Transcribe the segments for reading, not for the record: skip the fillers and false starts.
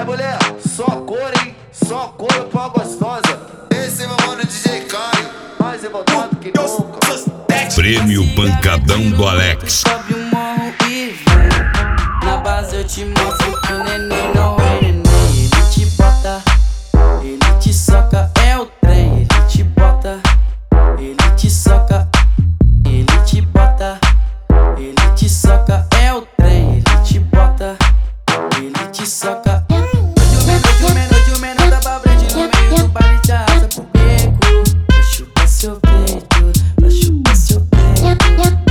mulher, só cor, hein? Só cor pra gostosa. Esse é meu mano DJ Caio, mais revoltado que nunca. Prêmio Pancadão do Alex. Sobe o morro e vem. Na base eu te mostro que o neném não é neném. Ele te bota, ele te soca, é o trem. Ele te bota, ele te soca, ele te bota, ele te soca, é o trem. Ele te bota, ele te soca. Hoje o menor da Babrande no meio do baile te arrasta pro beco. Pra chupar seu peito, pra chupar seu peito,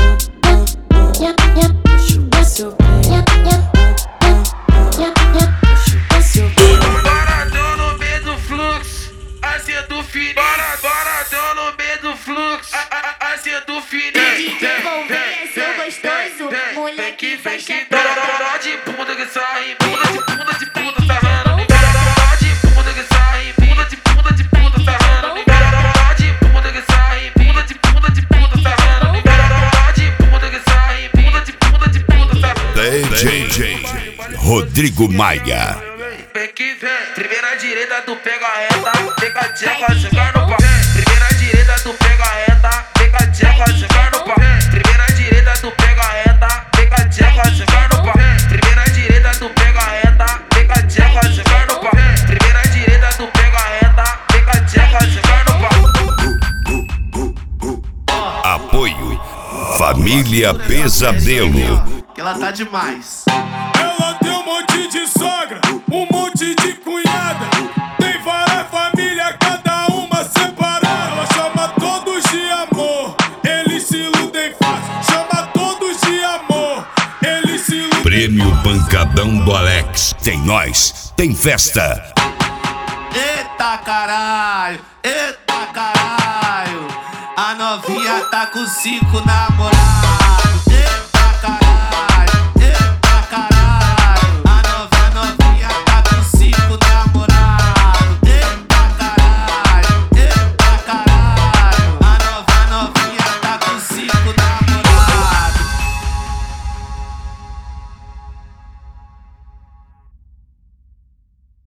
pra chupar seu peito, pra chupar seu peito. Boradão no meio do fluxo, assim do fininho. Boradão no meio do fluxo, assim do fininho. Desenvolver seu gostoso, moleque faz que Dó de bunda que sai, bunda de bunda sarrando. Dó de bunda que sai, bunda de sarrando. Dó de bunda que sai, bunda de sarrando. Dó de bunda que sai, bunda de sarrando. DJ Rodrigo Maia. Vem que vem, primeira direita tu pega a reta, pega a tcheca, jogar no pau. Primeira direita tu pega a reta, pega a tcheca, jogar no pau. Primeira direita tu pega a reta, pega a tcheca, jogar no pau. Primeira direita tu pega a reta, pega a tcheca, jogar no pau. Primeira direita tu pega a reta, pega a tcheca, jogar no pau. Apoio Família Pesadelo. Que ela tá demais. Ela tem um monte de sogra, um monte de cunhada. Tem várias famílias, cada uma separada. Ela chama todos de amor, eles se iludem fácil. Chama todos de amor, eles se iludem. Prêmio Pancadão do Alex. Tem nós, tem festa. Eita caralho, eita caralho. A novinha tá com 5 namorados.